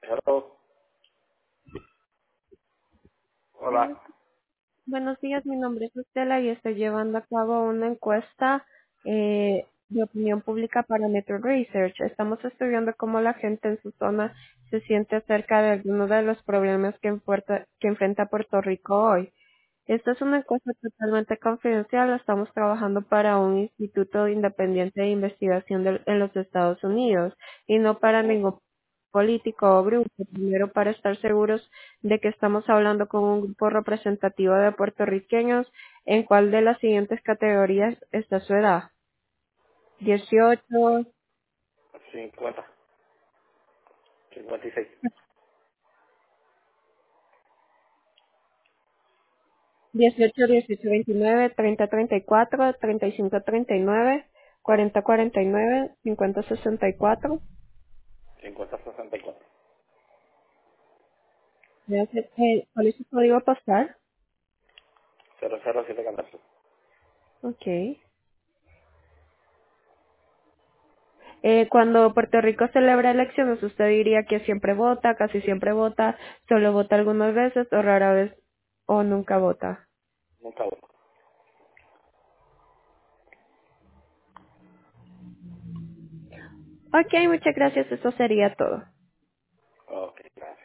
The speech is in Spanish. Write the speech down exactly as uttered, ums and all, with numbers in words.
Hello. Buenos, Hola. buenos días, mi nombre es Estela y estoy llevando a cabo una encuesta eh, de opinión pública para Metro Research. Estamos estudiando cómo la gente en su zona se siente acerca de algunos de los problemas que, enfuerta- que enfrenta Puerto Rico hoy. Esta es una encuesta totalmente confidencial. Estamos trabajando para un instituto independiente de investigación del- en los Estados Unidos y no para Ujú. ningún político o grupo. Primero, para estar seguros de que estamos hablando con un grupo representativo de puertorriqueños, ¿en cuál de las siguientes categorías está su edad? Dieciocho, cincuenta. cincuenta y seis. dieciocho, dieciocho, veintinueve, treinta, treinta y cuatro, treinta y cinco, treinta y nueve, cuarenta, cuarenta y nueve, cincuenta, sesenta y cuatro. cincuenta sesenta y cuatro. Gracias. Eh, ¿Cuál es su código postal? cero cero siete catorce. Ok. Eh, cuando Puerto Rico celebra elecciones, ¿usted diría que siempre vota, casi siempre vota, solo vota algunas veces o rara vez o nunca vota? Nunca voy. Ok, muchas gracias. Eso sería todo. Ok, gracias.